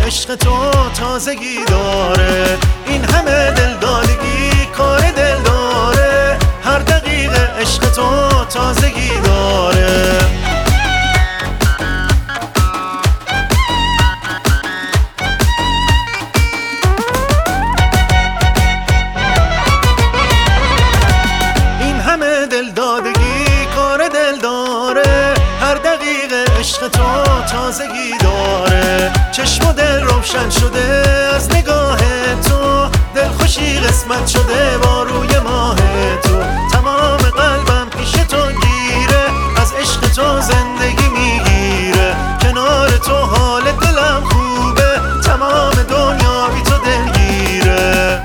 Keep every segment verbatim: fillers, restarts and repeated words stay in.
عشق تو تازگی داره. این همه دلدادگی کار دل داره، هر دقیقه عشق تو تازگی داره. این همه دلدادگی کار دل داره، هر دقیقه عشق تو تازگی داره. چشم و دل روشن شده از نگاه تو، دلخوشی قسمت شده با روی ماه تو. تمام قلبم پیش تو گیره، از عشق تو زندگی میگیره. کنار تو حال دلم خوبه، تمام دنیا بی تو دلگیره.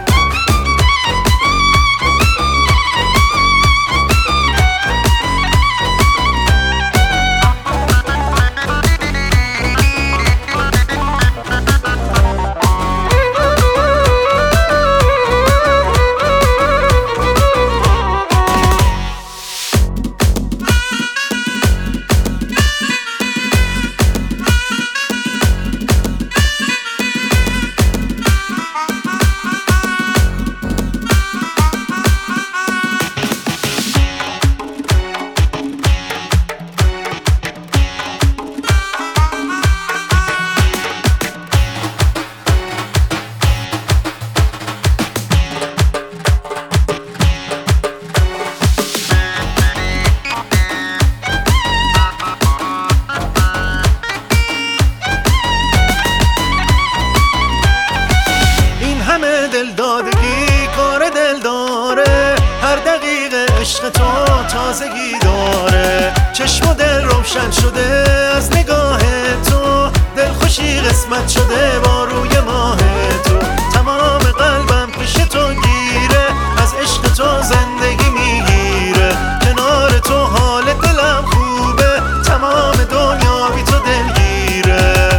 دلدادگی کار دل داره، هر دقیقه عشق تو تازگی داره. چشم و دل روشن شده از نگاه تو، دلخوشی قسمت شده با روی ماه تو. تمام قلبم پیش تو گیره، از عشق تو زندگی میگیره. کنار تو حال دلم خوبه، تمام دنیا بی تو دلگیره.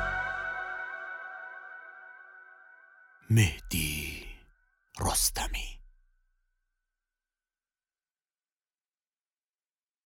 مهدی رستمی.